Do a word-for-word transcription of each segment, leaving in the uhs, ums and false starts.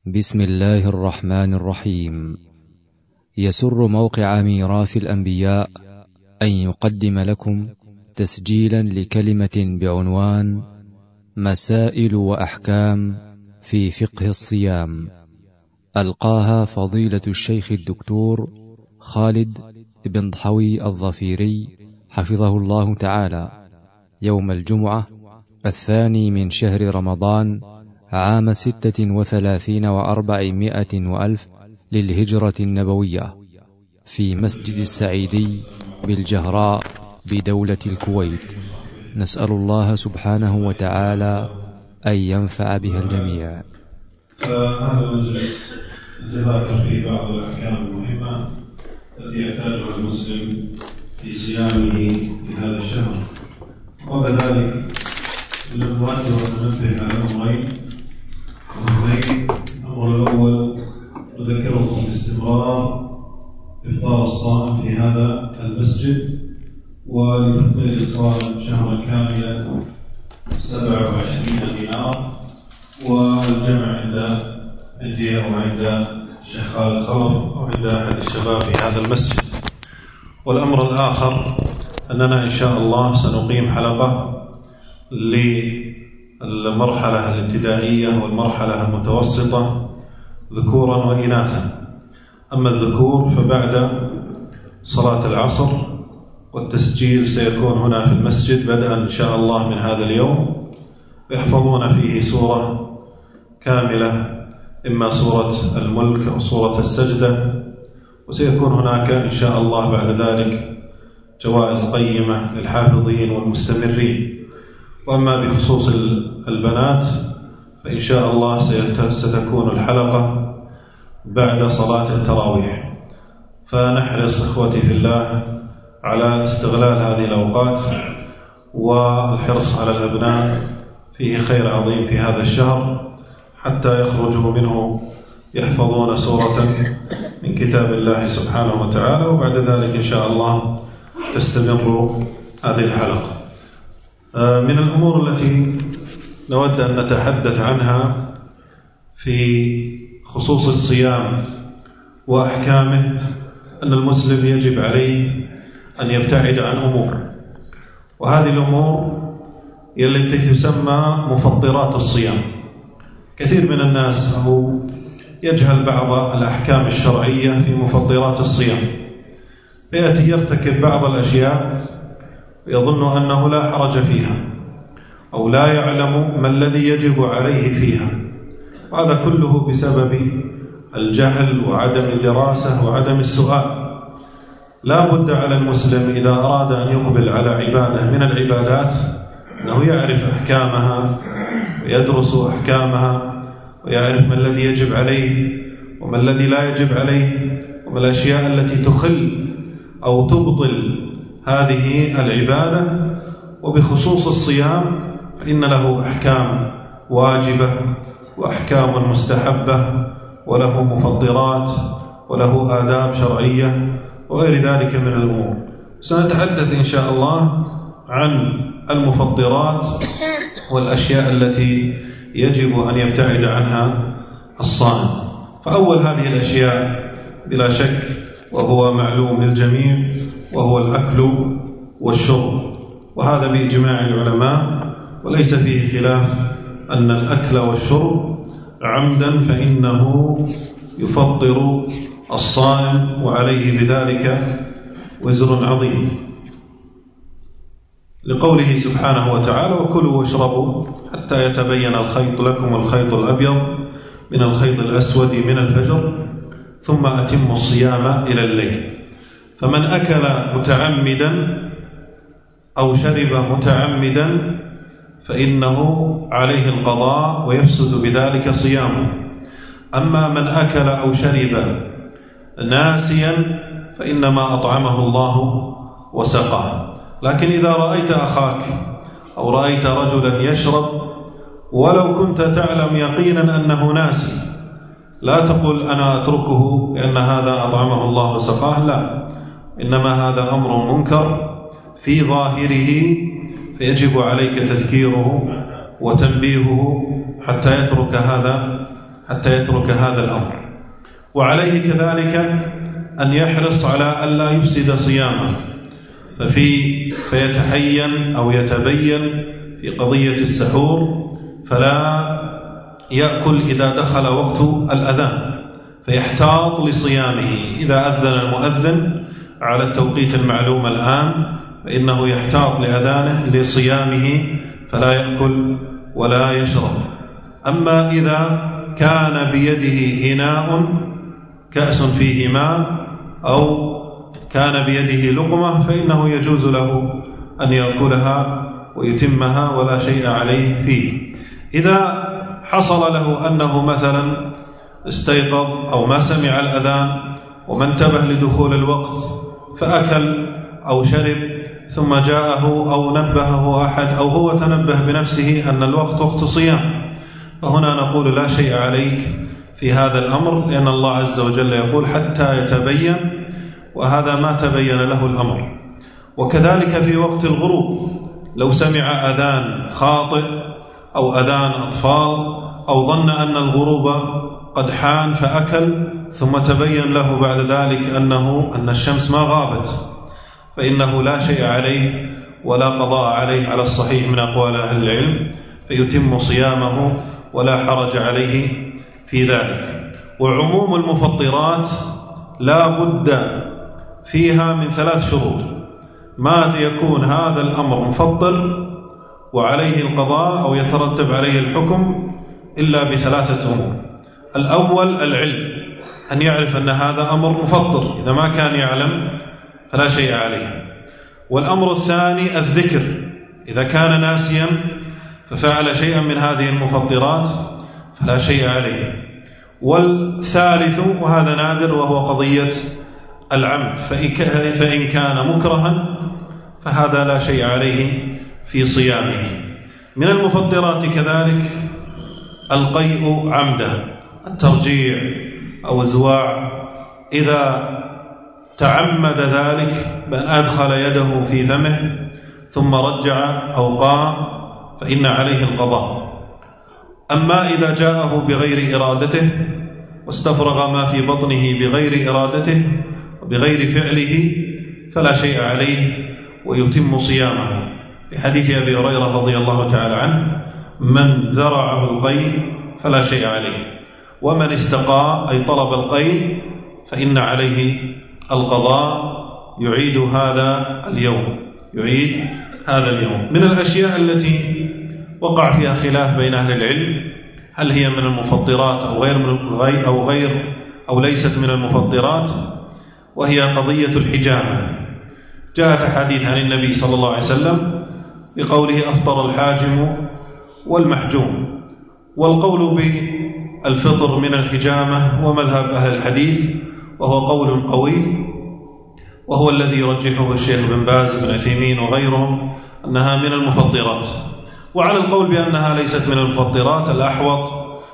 بسم الله الرحمن الرحيم. يسر موقع ميراث الأنبياء أن يقدم لكم تسجيلا لكلمة بعنوان مسائل وأحكام في فقه الصيام، ألقاها فضيلة الشيخ الدكتور خالد بن ضحوي الظفيري حفظه الله تعالى يوم الجمعة الثاني من شهر رمضان عام ستة وثلاثين وأربعمائة وألف للهجرة النبوية، في مسجد السعيدي بالجهراء بدولة الكويت. نسأل الله سبحانه وتعالى أن ينفع بها الجميع. هذا المجلس يتذاكر فيه بعض الأحكام المهمة التي يحتاجها المسلم في صيامه في هذا الشهر، وقبل ذلك نود أن ننبه على أمرين مهمين. الأمر الأول نذكركم باستمرار إفطار الصائم في هذا المسجد، ولتفطير الصائم شهرا كاملا سبعة وعشرين دينار، والجمع عند عندي أو عند الشيخ خالد خلف أو عند أحد الشباب في هذا المسجد. والأمر الآخر أننا إن شاء الله سنقيم حلقة للمرحلة الابتدائية والمرحلة المتوسطة ذكورا وإناثا. أما الذكور فبعد صلاة العصر، والتسجيل سيكون هنا في المسجد بدءا إن شاء الله من هذا اليوم، ويحفظون فيه سورة كاملة، إما سورة الملك أو سورة السجدة، وسيكون هناك إن شاء الله بعد ذلك جوائز قيمة للحافظين والمستمرين. وأما بخصوص البنات فإن شاء الله ستكون الحلقة بعد صلاة التراويح، فنحرص إخوتي في الله على استغلال هذه الأوقات والحرص على الأبناء، فيه خير عظيم في هذا الشهر حتى يخرجوا منه يحفظون سورة من كتاب الله سبحانه وتعالى، وبعد ذلك إن شاء الله تستمر هذه الحلقة. من الأمور التي نود أن نتحدث عنها في خصوص الصيام وأحكامه أن المسلم يجب عليه أن يبتعد عن أمور، وهذه الأمور هي التي تسمى مفطرات الصيام. كثير من الناس هو يجهل بعض الأحكام الشرعية في مفطرات الصيام، فيأتي يرتكب بعض الأشياء ويظن أنه لا حرج فيها أو لا يعلم ما الذي يجب عليه فيها، وهذا كله بسبب الجهل وعدم الدراسة وعدم السؤال. لا بد على المسلم إذا أراد أن يقبل على عبادة من العبادات أنه يعرف أحكامها ويدرس أحكامها ويعرف ما الذي يجب عليه وما الذي لا يجب عليه، وما الأشياء التي تخل أو تبطل هذه العبادة. وبخصوص الصيام فإن له أحكام واجبة وأحكام مستحبة، وله مفطرات وله آداب شرعية وغير ذلك من الأمور. سنتحدث إن شاء الله عن المفطرات والأشياء التي يجب أن يبتعد عنها الصائم. فأول هذه الأشياء بلا شك وهو معلوم للجميع وهو الأكل والشرب، وهذا بإجماع العلماء وليس فيه خلاف أن الأكل والشرب عمدا فإنه يفطر الصائم وعليه بذلك وزر عظيم، لقوله سبحانه وتعالى: وكلوا واشربوا حتى يتبين الخيط لكم الخيط الأبيض من الخيط الأسود من الفجر ثم أتموا الصيام إلى الليل. فمن أكل متعمدا أو شرب متعمدا فإنه عليه القضاء ويفسد بذلك صيامه. أما من أكل أو شرب ناسيا فإنما أطعمه الله وسقاه. لكن إذا رأيت أخاك أو رأيت رجلا يشرب ولو كنت تعلم يقينا أنه ناسي، لا تقول أنا أتركه لأن هذا أطعمه الله وسقاه، لا، إنما هذا أمر منكر في ظاهره، فيجب عليك تذكيره وتنبيهه حتى يترك هذا حتى يترك هذا الأمر. وعليه كذلك أن يحرص على ألا يفسد صيامه، ففي فيتحين أو يتبين في قضية السحور فلا يأكل إذا دخل وقت الأذان، فيحتاط لصيامه. إذا أذن المؤذن على التوقيت المعلوم الآن فإنه يحتاط لأذانه لصيامه فلا يأكل ولا يشرب. أما إذا كان بيده إناء كأس فيه ماء أو كان بيده لقمة فإنه يجوز له أن يأكلها ويتمها ولا شيء عليه فيه. إذا حصل له أنه مثلا استيقظ أو ما سمع الأذان وما انتبه لدخول الوقت فأكل أو شرب ثم جاءه أو نبهه أحد أو هو تنبه بنفسه أن الوقت وقت صيام، فهنا نقول لا شيء عليك في هذا الأمر، لأن الله عز وجل يقول حتى يتبين، وهذا ما تبين له الأمر. وكذلك في وقت الغروب لو سمع أذان خاطئ أو أذان أطفال أو ظن أن الغروب قد حان فأكل ثم تبين له بعد ذلك أنه أن الشمس ما غابت، فإنه لا شيء عليه ولا قضاء عليه على الصحيح من أقوال أهل العلم، فيتم صيامه ولا حرج عليه في ذلك. وعموم المفطرات لا بد فيها من ثلاث شروط: ما يكون هذا الأمر مفطر وعليه القضاء أو يترتب عليه الحكم إلا بثلاثة أمور. الأول العلم، أن يعرف أن هذا أمر مفطر، إذا ما كان يعلم فلا شيء عليه. والأمر الثاني الذكر، إذا كان ناسيا ففعل شيئا من هذه المفطرات فلا شيء عليه. والثالث وهذا نادر وهو قضية العمد، فإن كان مكرها فهذا لا شيء عليه في صيامه. من المفطرات كذلك القيء عمدا، الترجيع أو الزواع، إذا تعمد ذلك بأن أدخل يده في فمه ثم رجع أو قام فإن عليه القضاء. أما إذا جاءه بغير إرادته واستفرغ ما في بطنه بغير إرادته وبغير فعله فلا شيء عليه ويتم صيامه، في حديث أبي هريرة رضي الله تعالى عنه: من ذرعه القيء فلا شيء عليه، ومن استقى أي طلب القيء فإن عليه القضاء، يعيد هذا اليوم يعيد هذا اليوم. من الأشياء التي وقع فيها خلاف بين أهل العلم هل هي من المفطرات أو غير من غير أو غير أو ليست من المفطرات، وهي قضية الحجامة. جاءت أحاديث عن النبي صلى الله عليه وسلم بقوله: أفطر الحاجم والمحجوم. والقول بالفطر من الحجامة هو مذهب أهل الحديث، وهو قول قوي، وهو الذي يرجحه الشيخ بن باز بن عثيمين وغيرهم أنها من المفطرات. وعلى القول بأنها ليست من المفطرات الأحوط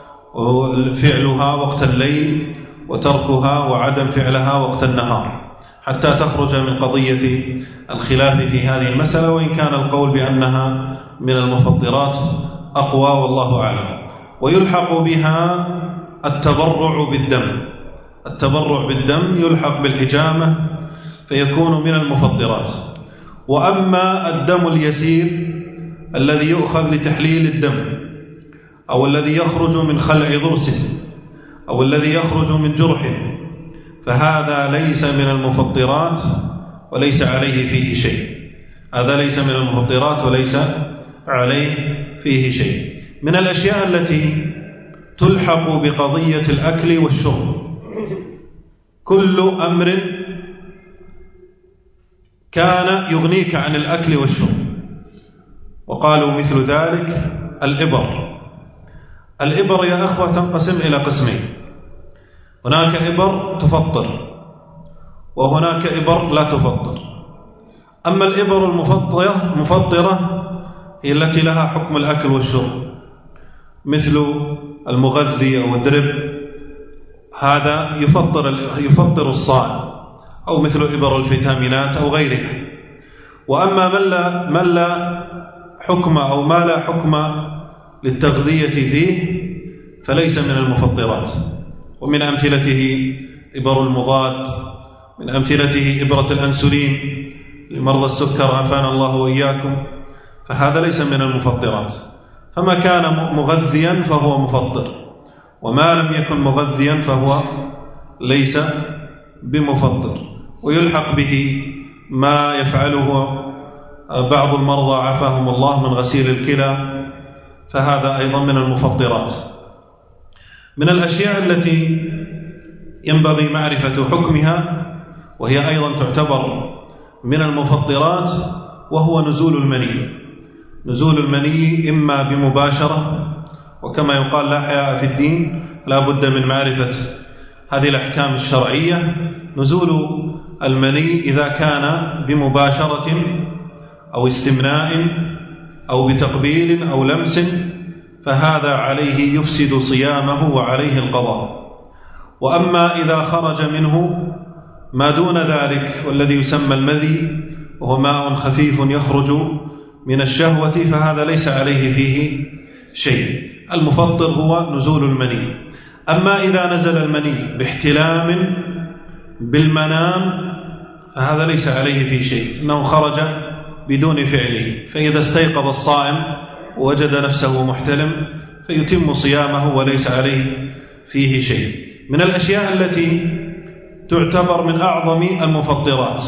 فعلها وقت الليل وتركها وعدم فعلها وقت النهار، حتى تخرج من قضية الخلاف في هذه المسألة، وإن كان القول بأنها من المفطرات أقوى والله أعلم. ويلحق بها التبرع بالدم، التبرع بالدم يلحق بالحجامة فيكون من المفطرات. وأما الدم اليسير الذي يؤخذ لتحليل الدم أو الذي يخرج من خلع ضرس أو الذي يخرج من جرح فهذا ليس من المفطرات وليس عليه فيه شيء، هذا ليس من المفطرات وليس عليه فيه شيء. من الأشياء التي تلحق بقضية الأكل والشرب كل أمر كان يغنيك عن الأكل والشرب، وقالوا مثل ذلك الإبر. الإبر يا أخوة تنقسم إلى قسمين: هناك إبر تفطر وهناك إبر لا تفطر. أما الإبر المفطرة مفطرة هي التي لها حكم الأكل والشرب، مثل المغذي أو الدرب، هذا يفطر يفطر الصائم، أو مثل إبر الفيتامينات أو غيرها. وأما من لا من لا حكم أو ما لا حكم للتغذية فيه فليس من المفطرات. ومن أمثلته إبر المضاد، من أمثلته إبرة الأنسولين لمرضى السكر عافانا الله وإياكم، فهذا ليس من المفطرات. فما كان مغذيا فهو مفطر، وما لم يكن مغذيا فهو ليس بمفطر. ويلحق به ما يفعله بعض المرضى عافاهم الله من غسيل الكلى، فهذا أيضا من المفطرات. من الأشياء التي ينبغي معرفة حكمها وهي أيضا تعتبر من المفطرات وهو نزول المني. نزول المني إما بمباشرة، وكما يقال لا حياء في الدين لا بد من معرفة هذه الأحكام الشرعية. نزول المني إذا كان بمباشرة أو استمناء أو بتقبيل أو لمس فهذا عليه يفسد صيامه وعليه القضاء. وأما إذا خرج منه ما دون ذلك والذي يسمى المذي وهو ماء خفيف يخرج من الشهوة فهذا ليس عليه فيه شيء. المفطر هو نزول المني. أما إذا نزل المني باحتلام بالمنام فهذا ليس عليه فيه شيء، إنه خرج بدون فعله. فإذا استيقظ الصائم ووجد نفسه محتلم فيتم صيامه وليس عليه فيه شيء. من الأشياء التي تعتبر من أعظم المفطرات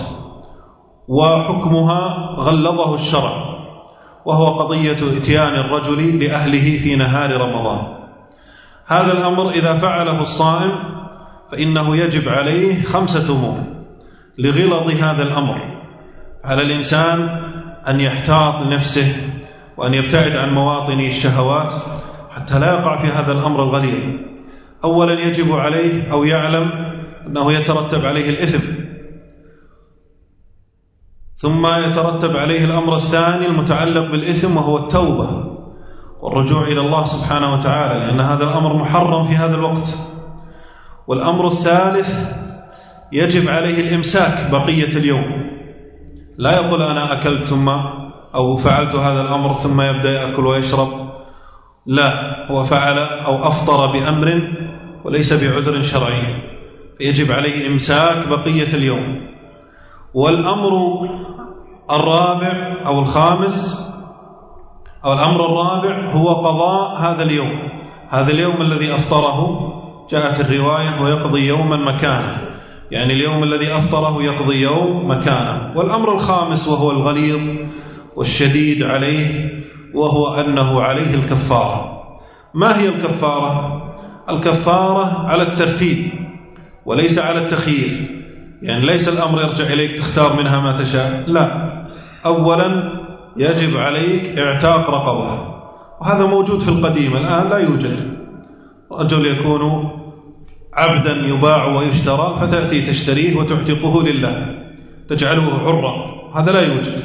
وحكمها غلظه الشرع وهو قضية إتيان الرجل لأهله في نهار رمضان. هذا الأمر إذا فعله الصائم فإنه يجب عليه خمسة أمور لغلظ هذا الأمر. على الإنسان أن يحتاط لنفسه وأن يبتعد عن مواطن الشهوات حتى لا يقع في هذا الأمر الغليظ. أولا يجب عليه أو يعلم أنه يترتب عليه الإثم، ثم يترتب عليه الأمر الثاني المتعلق بالإثم وهو التوبة والرجوع إلى الله سبحانه وتعالى، لأن هذا الأمر محرم في هذا الوقت. والأمر الثالث يجب عليه الإمساك بقية اليوم، لا يقول أنا أكلت ثم أو فعلت هذا الأمر ثم يبدأ يأكل ويشرب، لا، هو فعل أو أفطر بأمر وليس بعذر شرعي فيجب عليه إمساك بقية اليوم. والأمر الرابع أو الخامس أو الأمر الرابع هو قضاء هذا اليوم. هذا اليوم الذي أفطره جاء في الرواية ويقضي يوما مكانه، يعني اليوم الذي أفطره يقضي يوم مكانه. والأمر الخامس وهو الغليظ والشديد عليه وهو أنه عليه الكفارة. ما هي الكفارة؟ الكفارة على الترتيب وليس على التخيير، يعني ليس الأمر يرجع إليك تختار منها ما تشاء، لا. أولا يجب عليك اعتاق رقبة، وهذا موجود في القديم، الآن لا يوجد. رجل يكون عبدا يباع ويشترى فتأتي تشتريه وتعتقه لله تجعله حرا، هذا لا يوجد.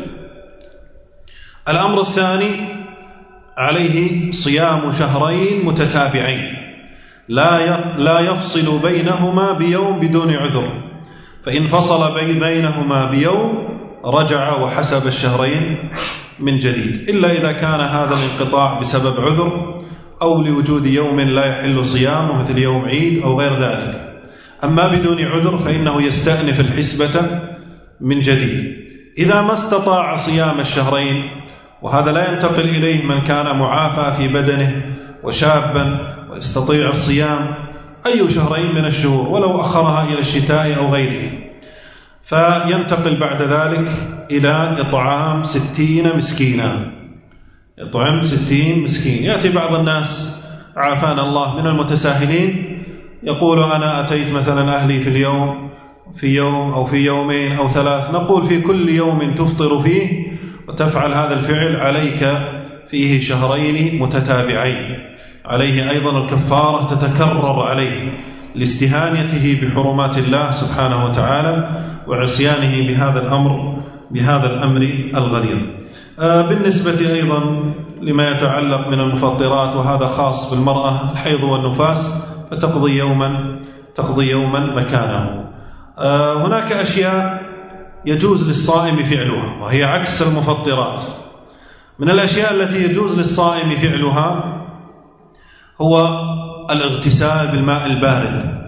الأمر الثاني عليه صيام شهرين متتابعين لا لا يفصل بينهما بيوم بدون عذر، فإن فصل بينهما بيوم رجع وحسب الشهرين من جديد، إلا إذا كان هذا الانقطاع بسبب عذر أو لوجود يوم لا يحل صيامه مثل يوم عيد أو غير ذلك. أما بدون عذر فإنه يستأنف الحسبة من جديد. إذا ما استطاع صيام الشهرين، وهذا لا ينتقل إليه من كان معافى في بدنه وشابا ويستطيع الصيام أي شهرين من الشهور ولو أخرها إلى الشتاء أو غيره، فينتقل بعد ذلك إلى إطعام ستين مسكينا. يطعم ستين مسكين. يأتي بعض الناس عافانا الله من المتساهلين يقول أنا أتيت مثلا أهلي في اليوم في يوم أو في يومين أو ثلاث، نقول في كل يوم تفطر فيه وتفعل هذا الفعل عليك فيه شهرين متتابعين، عليه أيضا الكفارة تتكرر عليه لاستهانته بحرمات الله سبحانه وتعالى وعصيانه بهذا الأمر بهذا الأمر الغليظ. آه بالنسبة أيضا لما يتعلق من المفطرات، وهذا خاص بالمرأة الحيض والنفاس، فتقضي يوما تقضي يوما مكانه. آه هناك أشياء يجوز للصائم فعلها وهي عكس المفطرات. من الأشياء التي يجوز للصائم فعلها هو الاغتسال بالماء البارد.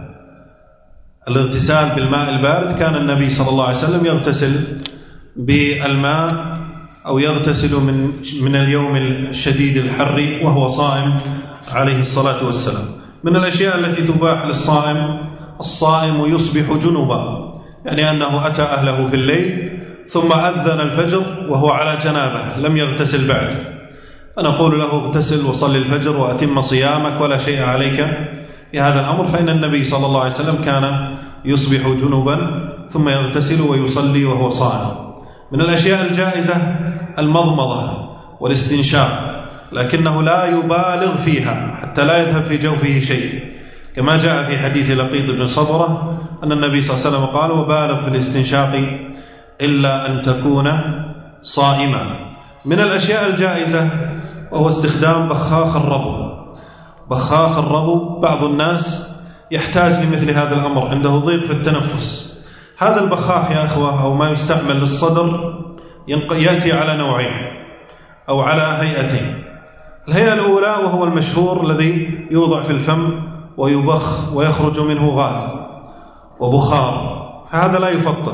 الاغتسال بالماء البارد كان النبي صلى الله عليه وسلم يغتسل بالماء أو يغتسل من من اليوم الشديد الحر وهو صائم عليه الصلاة والسلام. من الأشياء التي تباح للصائم: الصائم يصبح جنبا، يعني أنه أتى أهله في الليل ثم أذن الفجر وهو على جنابه لم يغتسل بعد، فنقول له: اغتسل وصل الفجر وأتم صيامك ولا شيء عليك بهذا الأمر، فإن النبي صلى الله عليه وسلم كان يصبح جنبا ثم يغتسل ويصلي وهو صائم. من الأشياء الجائزة المضمضة والاستنشاق، لكنه لا يبالغ فيها حتى لا يذهب في جوفه شيء، كما جاء في حديث لقيط بن صبرة أن النبي صلى الله عليه وسلم قال: وبالغ في الاستنشاق إلا أن تكون صائما. من الأشياء الجائزة وهو استخدام بخاخ الربو. بخاخ الربو بعض الناس يحتاج لمثل هذا الأمر، عنده ضيق في التنفس. هذا البخاخ يا أخوة أو ما يستعمل للصدر يأتي على نوعين أو على هيئتين. الهيئة الأولى وهو المشهور الذي يوضع في الفم ويبخ ويخرج منه غاز وبخار، فهذا لا يفطر،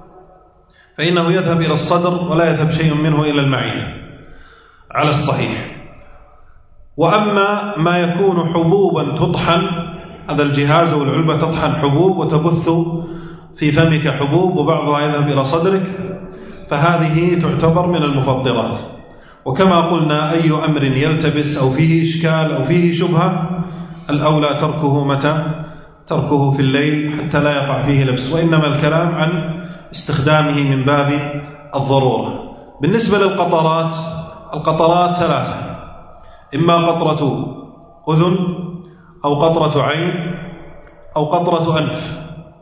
فإنه يذهب إلى الصدر ولا يذهب شيء منه إلى المعدة على الصحيح. وأما ما يكون حبوبا تطحن، هذا الجهاز أو العلبة تطحن حبوب وتبث في فمك حبوب وبعضها يذهب إلى صدرك، فهذه تعتبر من المفطرات. وكما قلنا أي أمر يلتبس أو فيه إشكال أو فيه شبهة الأولى تركه متى؟ تركه في الليل حتى لا يقع فيه لبس، وإنما الكلام عن استخدامه من باب الضرورة. بالنسبة للقطرات، القطرات ثلاثة: إما قطرة أذن أو قطرة عين أو قطرة أنف.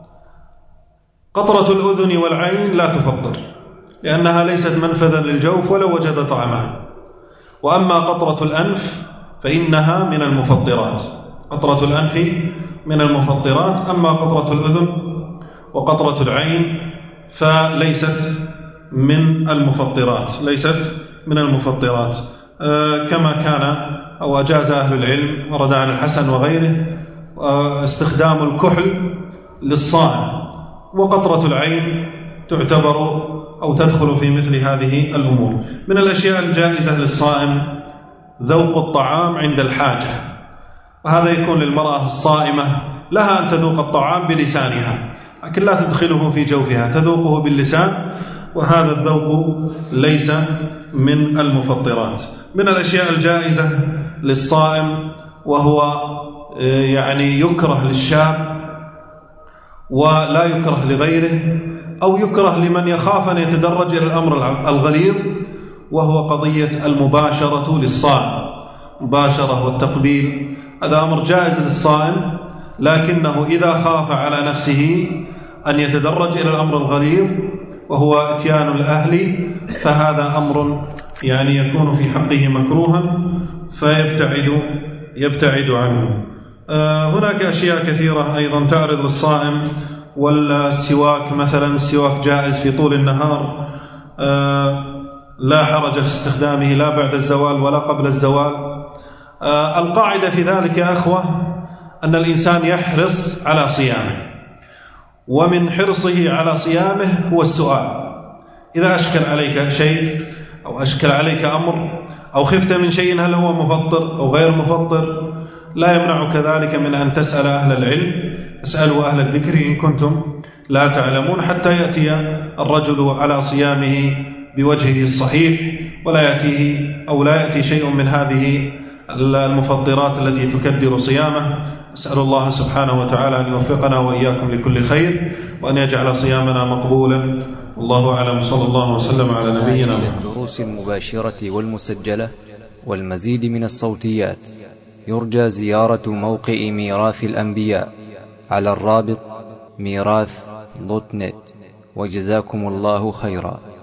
قطرة الأذن والعين لا تفطر لأنها ليست منفذا للجوف ولو وجد طعمها. وأما قطرة الأنف فإنها من المفطرات، قطرة الأنف من المفطرات. أما قطرة الأذن وقطرة العين فليست من المفطرات، ليست من المفطرات آه كما كان أو أجاز أهل العلم ورد عن الحسن وغيره آه استخدام الكحل للصائم. وقطرة العين تعتبر أو تدخل في مثل هذه الأمور. من الأشياء الجائزة للصائم ذوق الطعام عند الحاجة، وهذا يكون للمرأة الصائمة لها أن تذوق الطعام بلسانها، لكن لا تدخله في جوفها، تذوقه باللسان، وهذا الذوق ليس من المفطرات. من الأشياء الجائزة للصائم وهو يعني يكره للشاب ولا يكره لغيره، أو يكره لمن يخاف أن يتدرج إلى الأمر الغليظ، وهو قضية المباشرة للصائم. مباشرة والتقبيل هذا أمر جائز للصائم، لكنه إذا خاف على نفسه أن يتدرج إلى الأمر الغليظ وهو إتيان الأهل فهذا أمر يعني يكون في حقه مكروها فيبتعد يبتعد عنه. آه هناك أشياء كثيرة أيضا تعرض للصائم، والسواك مثلا، السواك جائز في طول النهار، آه لا حرج في استخدامه لا بعد الزوال ولا قبل الزوال. آه القاعدة في ذلك يا أخوة أن الإنسان يحرص على صيامه، ومن حرصه على صيامه هو السؤال. إذا أشكل عليك شيء أو أشكل عليك أمر أو خفت من شيء هل هو مفطر أو غير مفطر، لا يمنعك ذلك من أن تسأل أهل العلم، اسألوا أهل الذكر إن كنتم لا تعلمون، حتى يأتي الرجل على صيامه بوجهه الصحيح ولا يأتيه أو لا يأتي شيء من هذه المفطرات التي تكدر صيامه. أسأل الله سبحانه وتعالى أن يوفقنا وإياكم لكل خير، وأن يجعل صيامنا مقبولا. والله أعلم، صلى الله وسلم على نبينا محمد. الدروس المباشرة والمسجلة والمزيد من الصوتيات يرجى زيارة موقع ميراث الأنبياء على الرابط ميراث دوت نت. وجزاكم الله خيرا.